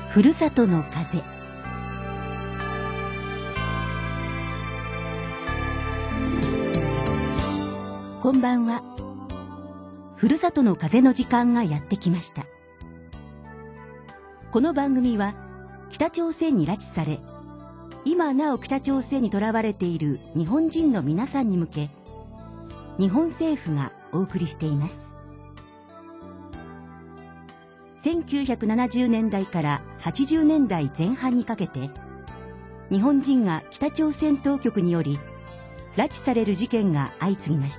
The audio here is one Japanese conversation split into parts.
ふるさとの風。こんばんは。ふるさとの風の時間がやってきました。この番組は北朝鮮に拉致され、今なお北朝鮮にとらわれている日本人の皆さんに向け、日本政府がお送りしています。1970年代から80年代前半にかけて、日本人が北朝鮮当局により拉致される事件が相次ぎました。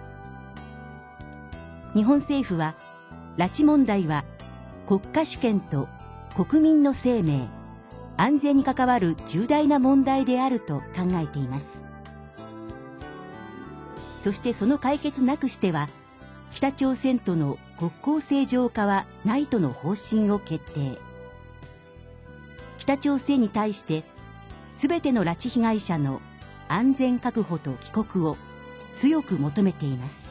日本政府は、拉致問題は国家主権と国民の生命、安全に関わる重大な問題であると考えています。そしてその解決なくしては、北朝鮮との国交正常化はないとの方針を決定。北朝鮮に対して、すべての拉致被害者の安全確保と帰国を強く求めています。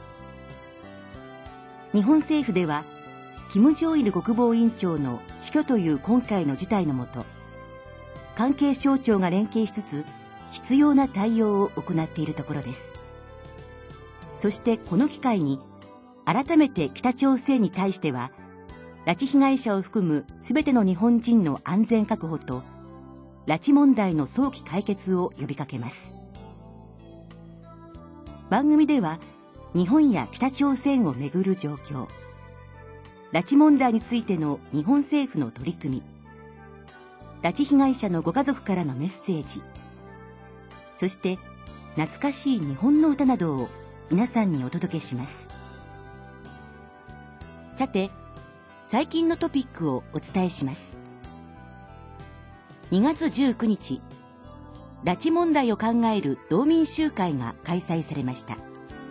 日本政府では、金正日国防委員長の死去という今回の事態のもと、関係省庁が連携しつつ、必要な対応を行っているところです。そしてこの機会に、改めて北朝鮮に対しては、拉致被害者を含むすべての日本人の安全確保と、拉致問題の早期解決を呼びかけます。番組では、日本や北朝鮮をめぐる状況、拉致問題についての日本政府の取り組み、拉致被害者のご家族からのメッセージ、そして懐かしい日本の歌などを皆さんにお届けします。さて、最近のトピックをお伝えします。2月19日、拉致問題を考える道民集会が開催されました。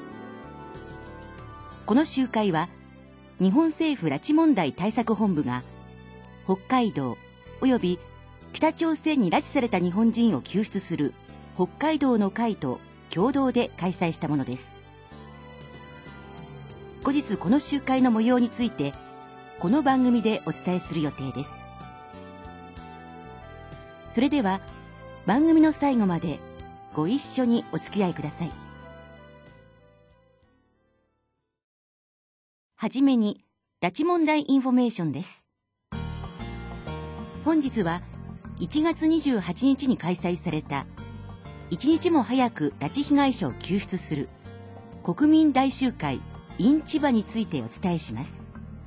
この集会は、日本政府拉致問題対策本部が、北海道及び北朝鮮に拉致された日本人を救出する北海道の会と共同で開催したものです。後日この集会の模様について、この番組でお伝えする予定です。それでは、番組の最後までご一緒にお付き合いください。はじめに、拉致問題インフォメーションです。本日は1月28日に開催された、一日も早く拉致被害者を救出する国民大集会 in 千葉についてお伝えします。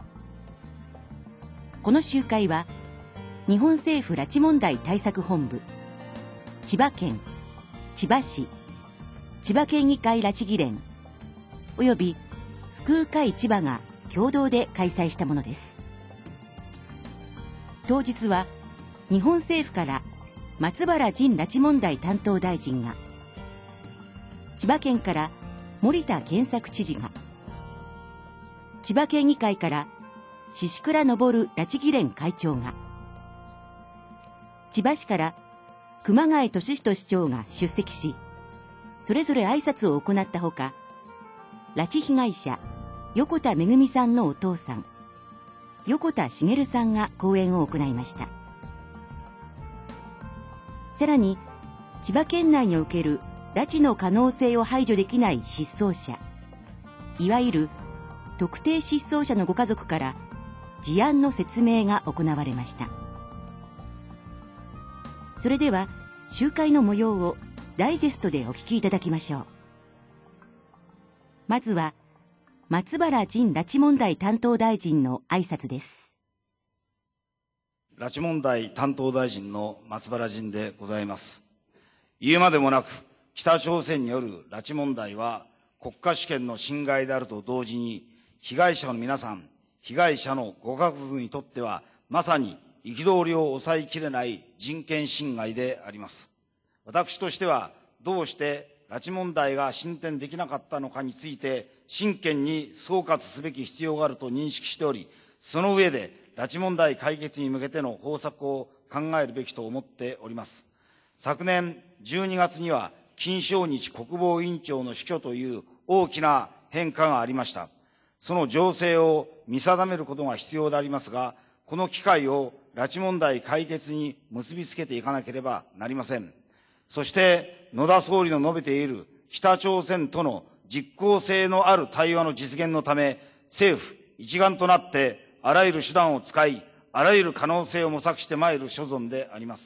この集会は、日本政府拉致問題対策本部、千葉県、千葉市、千葉県議会拉致議連、および救う会千葉が共同で開催したものです。当日は、日本政府から松原仁拉致問題担当大臣が、千葉県から森田健作知事が、千葉県議会から宍倉昇拉致議連会長が、千葉市から熊谷俊人市長が出席し、それぞれ挨拶を行ったほか、拉致被害者横田めぐみさんのお父さん、横田茂さんが講演を行いました。さらに、千葉県内における拉致の可能性を排除できない失踪者、いわゆる特定失踪者のご家族から事案の説明が行われました。それでは、集会の模様をダイジェストでお聞きいただきましょう。まずは、松原仁拉致問題担当大臣の挨拶です。 拉致問題担当大臣の松原仁でございます。言うまでもなく、北朝鮮による拉致問題は国家主権の侵害であると同時に、被害者の皆さん、被害者のご家族にとっては、まさに憤りを抑えきれない人権侵害であります。私としては、どうして拉致問題が進展できなかったのかについて、真剣に総括すべき必要があると認識しており、その上で拉致問題解決に向けての方策を考えるべきと思っております。昨年12月には、金正日国防委員長の死去という大きな変化がありました。その情勢を見定めることが必要でありますが、この機会を拉致問題解決に結びつけていかなければなりません。そして野田総理の述べている北朝鮮との実効性のある対話の実現のため、政府一丸となってあらゆる手段を使い、あらゆる可能性を模索してまいる所存であります。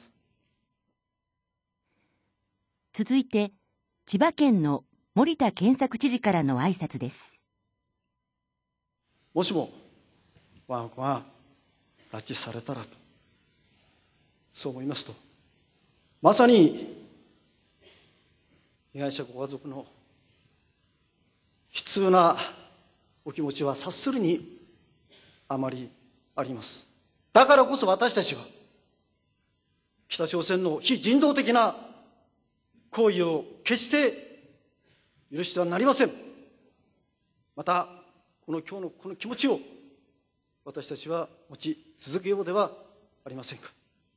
続いて、千葉県の森田健作知事からの挨拶です。 もしも我が子が拉致されたらと、そう思いますと、まさに被害者ご家族の悲痛なお気持ちは察するにあまりあります。だからこそ私たちは北朝鮮の非人道的な行為を決して許してはなりません。また今日のこの気持ちを私たちは持ち続けようではありませんか。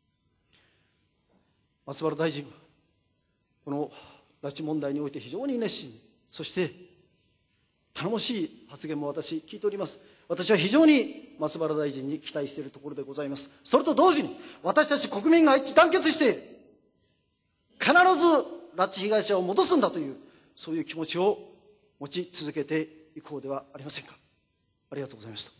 松原大臣はこの拉致問題において非常に熱心に、そして頼もしい発言も私聞いております。私は非常に松原大臣に期待しているところでございます。それと同時に私たち国民が一致団結して必ず拉致被害者を戻すんだという、そういう気持ちを持ち続けていこうではありませんか。ありがとうございました。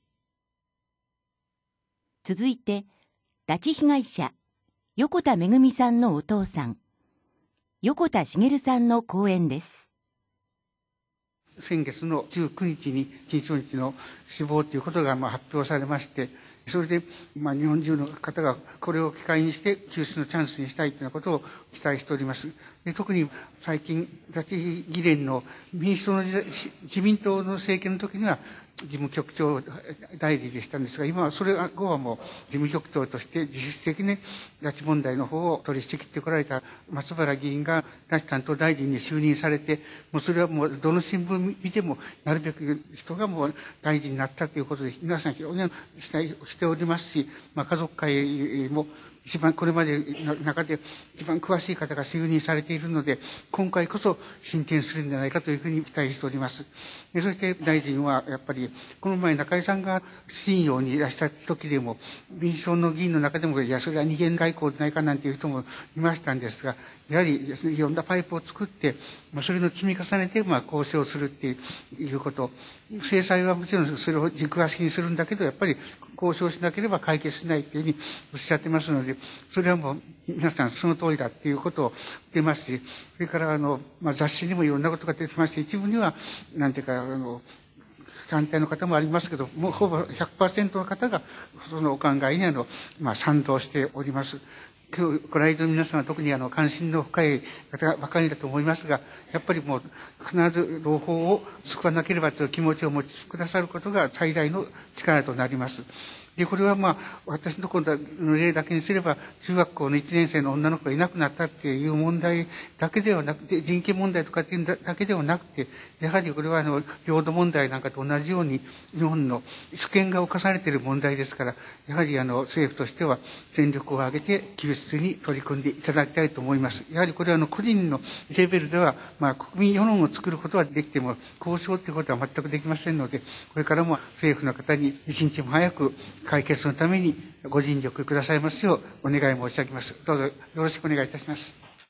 続いて、拉致被害者横田めぐみさんのお父さん、横田滋さんの講演です。 先月の19日に金正日の死亡ということが発表されまして、それで日本中の方がこれを機会にして救出のチャンスにしたいというようなことを期待しております。で、特に最近拉致議連の民主党の自民党の政権の時には事務局長代理でしたんですが、今はそれ後はもう事務局長として実質的に拉致問題の方を取り仕切ってこられた松原議員が拉致担当大臣に就任されて、もうそれはもうどの新聞見てもなるべく人がもう大臣になったということで皆さん非常に期待しておりますし、家族会も一番これまでの中で一番詳しい方が就任されているので、今回こそ進展するんじゃないかというふうに期待しております。そして大臣はやっぱりこの前中井さんが信用にいらっしゃった時でも民主党の議員の中でも、いやそれは二元外交でないかなんていう人もいましたんですが、やはりいろんなパイプを作ってそれの積み重ねて交渉するっていうこと、制裁はもちろんそれを軸足にするんだけど、やっぱり交渉しなければ解決しないというふうにおっしゃってますので、それはもう皆さんその通りだっていうことを言ってますし、それから雑誌にもいろんなことが出てまして、一部にはなんていうか反対の方もありますけど、もうほぼ 100% の方がそのお考えに賛同しております。今日ご来場の皆さんは特に関心の深い方ばかりだと思いますが、やっぱりもう必ず同胞を救わなければという気持ちを持ちくださることが最大の力となります。で、これは私のところの例だけにすれば、中学校の1年生の女の子がいなくなったっていう問題だけではなくて、人権問題とかっていうだけではなくて、やはりこれは領土問題なんかと同じように、日本の主権が侵されている問題ですから、やはり政府としては全力を挙げて救出に取り組んでいただきたいと思います。やはりこれは個人のレベルでは、国民世論を作ることはできても、交渉ということは全くできませんので、これからも政府の方に一日も早く解決のためにご尽力くださいますようお願い申し上げます。どうぞよろしくお願いいたします。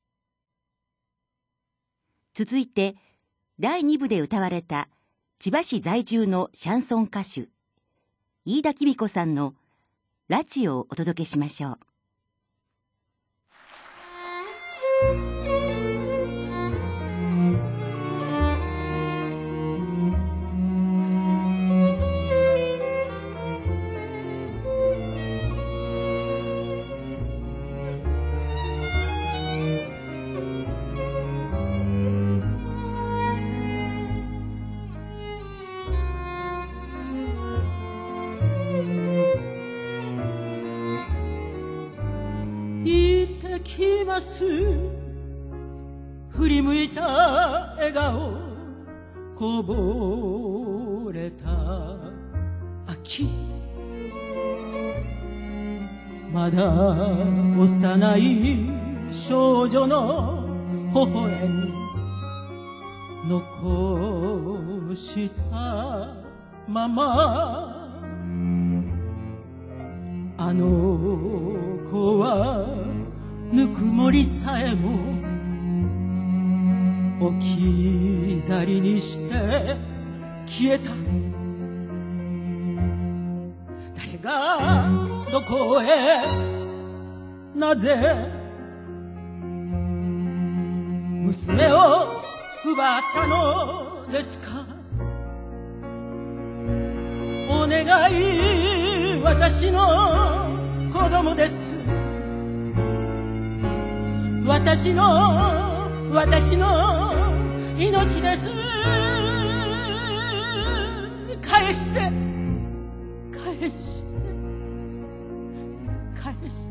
続いて第2部で歌われた千葉市在住のシャンソン歌手飯田貴美子さんの拉致をお届けしましょう。 きます振り向いた笑顔こぼれた秋まだ幼い少女の微笑み残したままあの子はぬくもりさえも置き去りにして消えた。誰がどこへなぜ娘を奪ったのですか。お願い、私の子供です。私の命です。返して、返して、返して。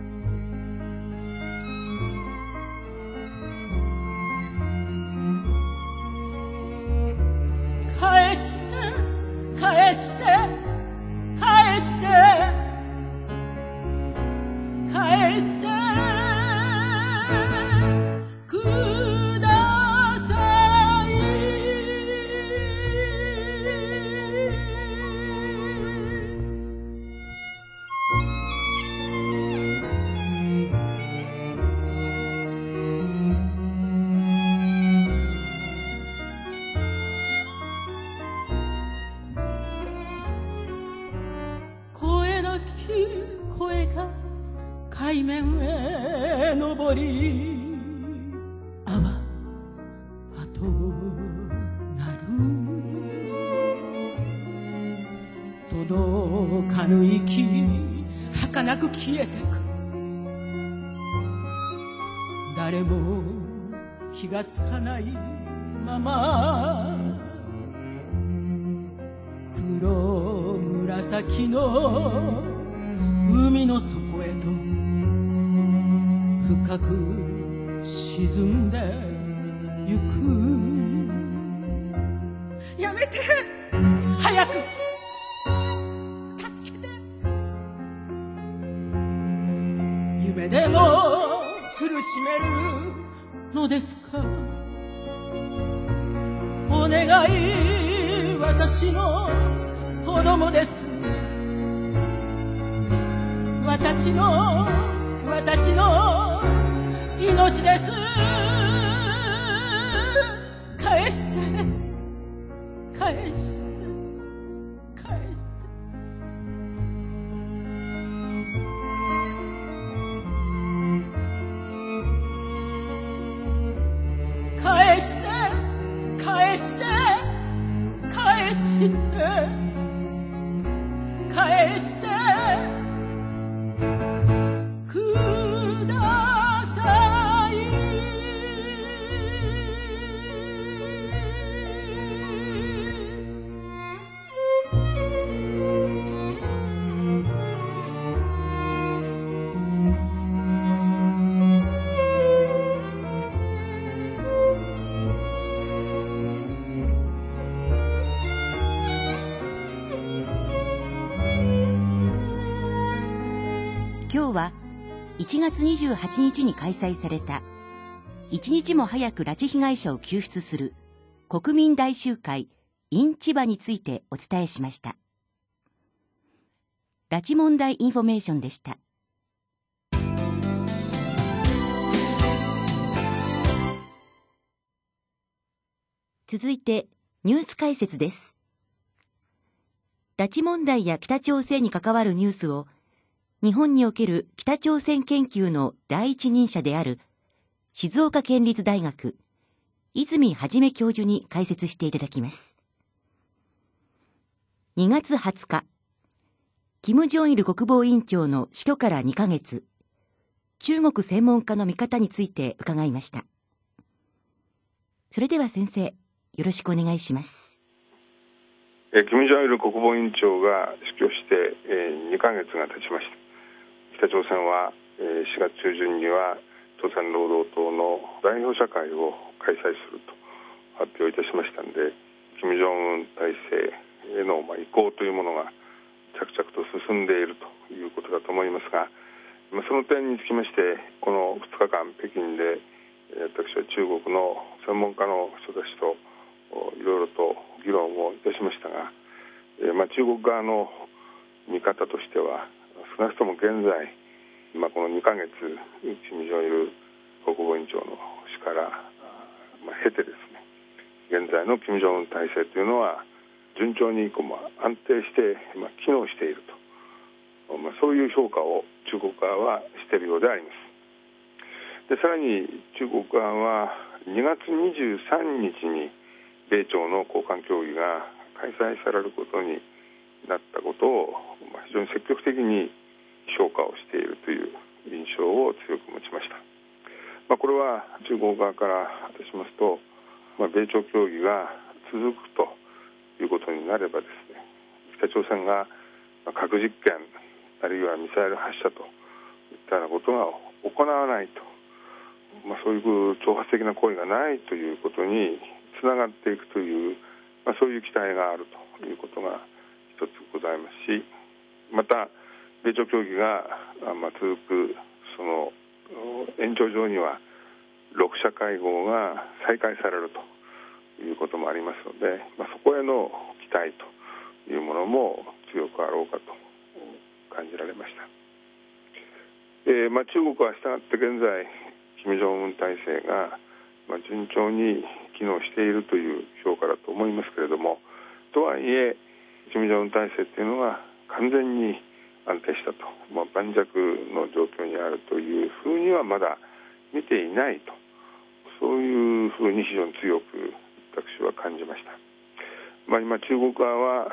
返して、返して、返して、返してください。声なき声が海面へ上り雨となる。届かぬ息儚く消えてく。誰も気がつかないまま黒紫の海の底へと深く沈んでゆく。やめて、早く助けて。夢でも苦しめるのですか。お願い、私の子供です。私の命です。返して、返して、返して。返して、返して、返して、返してください。 今日は1月28日に開催された一日も早く拉致被害者を救出する国民大集会 in 千葉についてお伝えしました。拉致問題インフォメーションでした。続いてニュース解説です。拉致問題や北朝鮮に関わるニュースを日本における北朝鮮研究の第一人者である静岡県立大学泉元教授に解説していただきます。2月20日、金正日国防委員長の死去から2ヶ月、中国専門家の見方について伺いました。それでは先生、よろしくお願いします。 金正日国防委員長が死去して2ヶ月が経ちました。北朝鮮は4月中旬には朝鮮労働党の代表者会を開催すると発表いたしましたので、金正恩体制への移行というものが着々と進んでいるということだと思いますが、その点につきましてこの2日間北京で私は中国の専門家の人たちといろいろと議論をいたしましたが、中国側の見方としては少なくとも現在、この2ヶ月、金正日国防委員長の死から経てですね、現在の金正恩体制というのは順調に安定して機能していると、そういう評価を中国側はしているようであります。でさらに中国側は2月23日に米朝の高官協議が開催されることになったことを非常に積極的に評価をしているという印象を強く持ちました。これは中国側から果たしますと、米朝協議が続くということになればですね、北朝鮮が核実験あるいはミサイル発射といったようなことが行わないと、そういう挑発的な行為がないということにつながっていくという、そういう期待があるということが一つございますし、また米朝協議が続くその延長上には6者会合が再開されるということもありますので、そこへの期待というものも強くあろうかと感じられました。中国はしたがって現在金正恩体制が順調に機能しているという評価だと思いますけれども、とはいえ金正恩体制というのが完全に安定したと、盤石の状況にあるというふうにはまだ見ていないと、そういうふうに非常に強く私は感じました。今中国側は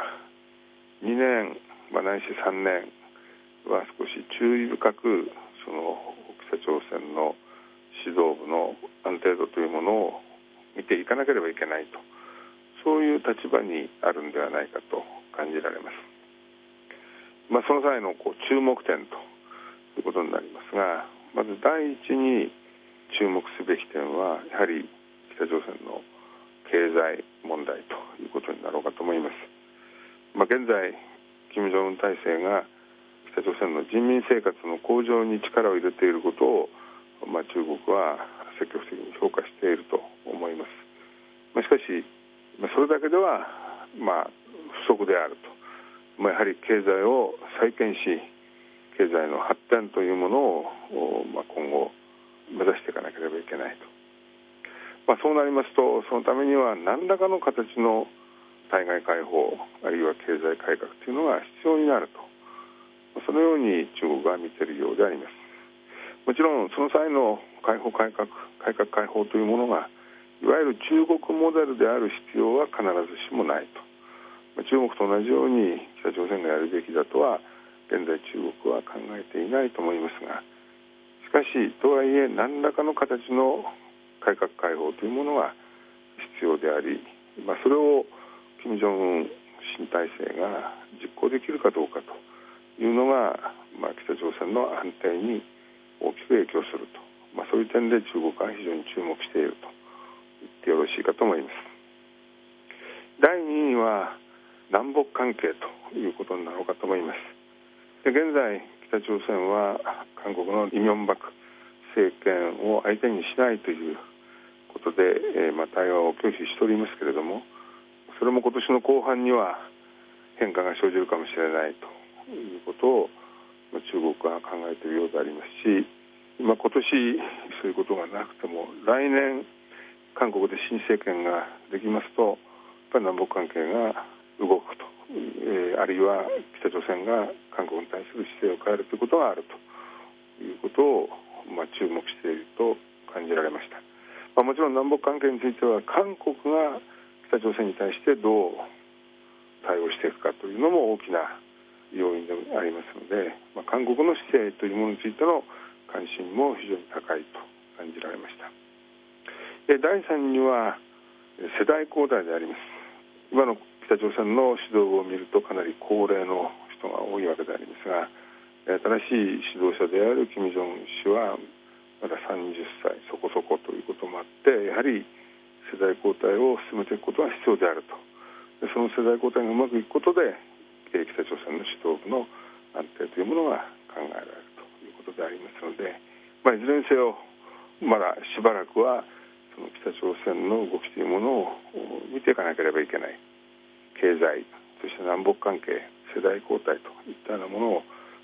2年、ないし3年は少し注意深くその北朝鮮の指導部の安定度というものを見ていかなければいけないと、そういう立場にあるんではないかと感じられます。その際の注目点ということになりますが、まず第一に注目すべき点はやはり北朝鮮の経済問題ということになろうかと思います。現在金正恩体制が北朝鮮の人民生活の向上に力を入れていることを、中国は積極的に評価していると思います。しかしそれだけでは不足であると、やはり経済を再建し経済の発展というものを今後目指していかなければいけないと、そうなりますとそのためには何らかの形の対外開放あるいは経済改革というのが必要になると、そのように中国は見ているようであります。もちろんその際の改革開放というものがいわゆる中国モデルである必要は必ずしもないと、中国と同じように北朝鮮がやるべきだとは現在中国は考えていないと思いますが、しかしとはいえ何らかの形の改革開放というものが必要であり、それを金正恩新体制が実行できるかどうかというのが、北朝鮮の安定に大きく影響すると、そういう点で中国は非常に注目していると言ってよろしいかと思います。第2位は南北関係ということになろうかと思います。で現在北朝鮮は韓国のイ・ミョンバク政権を相手にしないということで、対話を拒否しておりますけれども、それも今年の後半には変化が生じるかもしれないということを中国は考えているようでありますし、今年そういうことがなくても来年韓国で新政権ができますとやっぱり南北関係が動くと、あるいは北朝鮮が韓国に対する姿勢を変えるということがあるということを、注目していると感じられました。もちろん南北関係については韓国が北朝鮮に対してどう対応していくかというのも大きな要因でありますので、韓国の姿勢というものについての関心も非常に高いと感じられました。第3には世代交代であります。今の北朝鮮の指導部を見るとかなり高齢の人が多いわけでありますが、新しい指導者である金正恩氏はまだ30歳そこそこということもあって、やはり世代交代を進めていくことが必要であると。その世代交代がうまくいくことで北朝鮮の指導部の安定というものが考えられるということでありますので、いずれにせよまだしばらくはその北朝鮮の動きというものを見ていかなければいけない。経済、そして南北関係、世代交代といったようなものを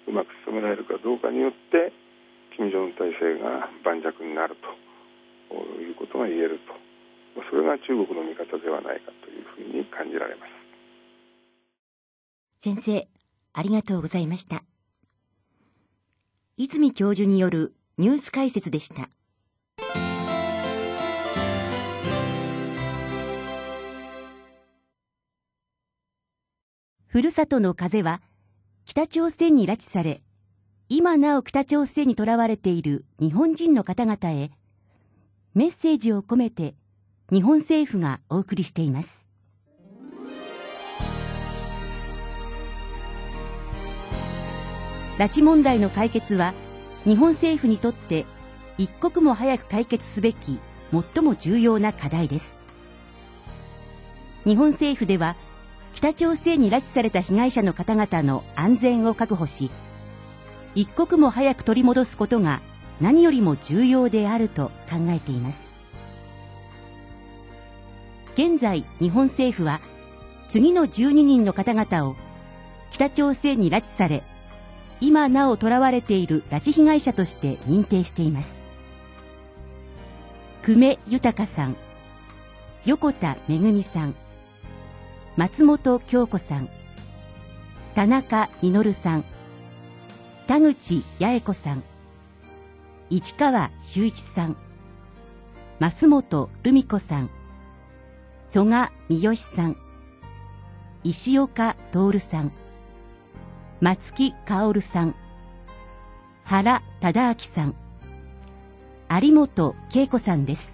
うまく進められるかどうかによって金正恩体制が盤石になるということが言えると、それが中国の見方ではないかというふうに感じられます。 先生、ありがとうございました。泉教授によるニュース解説でした。ふるさとの風は北朝鮮に拉致され、今なお北朝鮮に囚われている日本人の方々へメッセージを込めて日本政府がお送りしています。拉致問題の解決は日本政府にとって一刻も早く解決すべき最も重要な課題です。日本政府では北朝鮮に拉致された被害者の方々の安全を確保し、一刻も早く取り戻すことが何よりも重要であると考えています。現在、日本政府は次の12人の方々を北朝鮮に拉致され、今なお囚われている拉致被害者として認定しています。久米豊さん、横田めぐみさん、松本京子さん、田中実さん、田口八重子さん、市川修一さん、増本留美子さん、曽我三好さん、石岡徹さん、松木薫さん、原忠明さん、有本恵子さんです。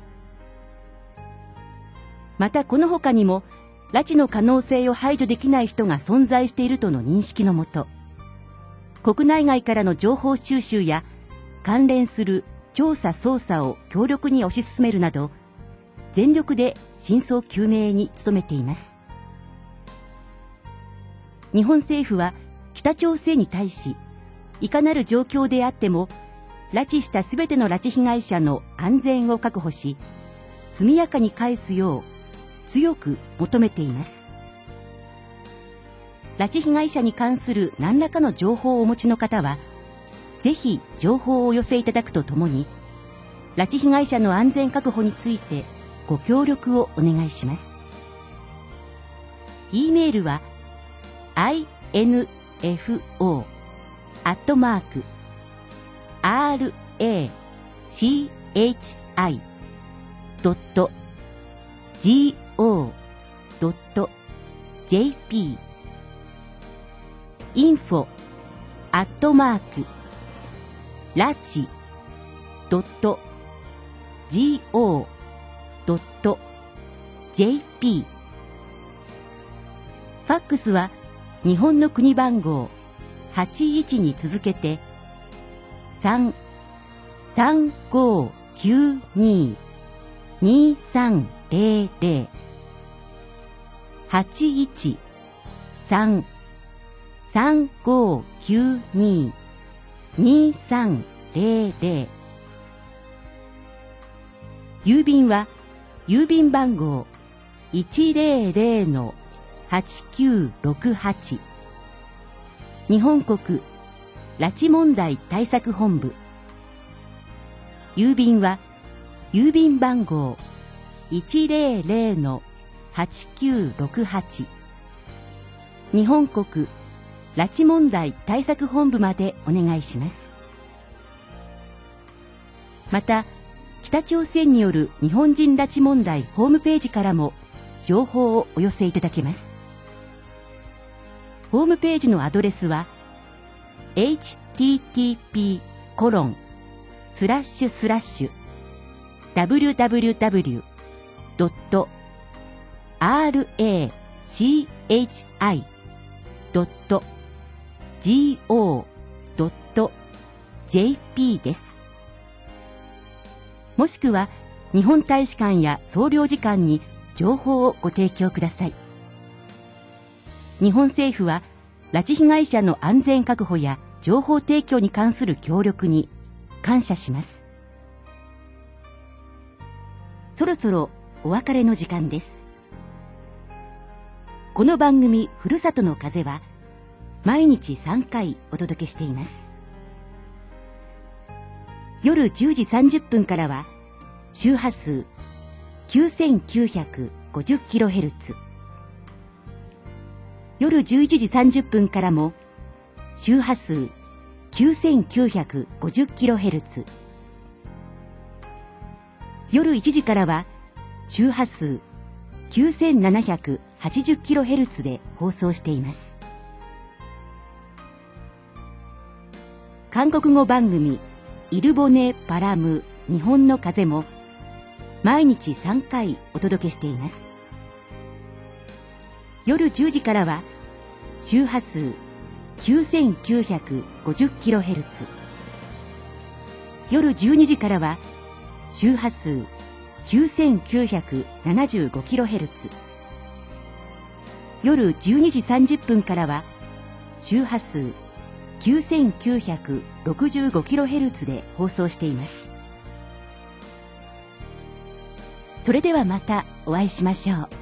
またこの他にも拉致の可能性を排除できない人が存在しているとの認識のもと、国内外からの情報収集や関連する調査捜査を強力に推し進めるなど、全力で真相究明に努めています。日本政府は北朝鮮に対し、いかなる状況であっても拉致したすべての拉致被害者の安全を確保し、速やかに返すよう強く求めています。拉致被害者に関する何らかの情報をお持ちの方は、ぜひ情報をお寄せいただくとともに、拉致被害者の安全確保についてご協力をお願いします。e メールは info@rachi.go.jp info@rachi.go.jp ファックスは日本の国番号81に続けて 3-3592-2300 81-3592-2300 郵便は郵便番号 100-8968 日本国拉致問題対策本部。郵便は郵便番号 100-8968 日本国拉致問題対策本部までお願いします。また、北朝鮮による日本人拉致問題ホームページからも情報をお寄せいただけます。ホームページのアドレスは http://www.rachi.go.jp です。もしくは日本大使館や総領事館に情報をご提供ください。日本政府は拉致被害者の安全確保や情報提供に関する協力に感謝します。そろそろお別れの時間です。この番組ふるさとの風は毎日3回お届けしています。夜10時30分からは周波数 9950kHz、 夜11時30分からも周波数 9950kHz、 夜1時からは周波数 9780kHz で放送しています。韓国語番組イルボネ・パラム日本の風も毎日3回お届けしています。夜10時からは周波数 9950kHz、 夜12時からは周波数 9975kHz、 夜12時30分からは周波数 9965kHz で放送しています。それではまたお会いしましょう。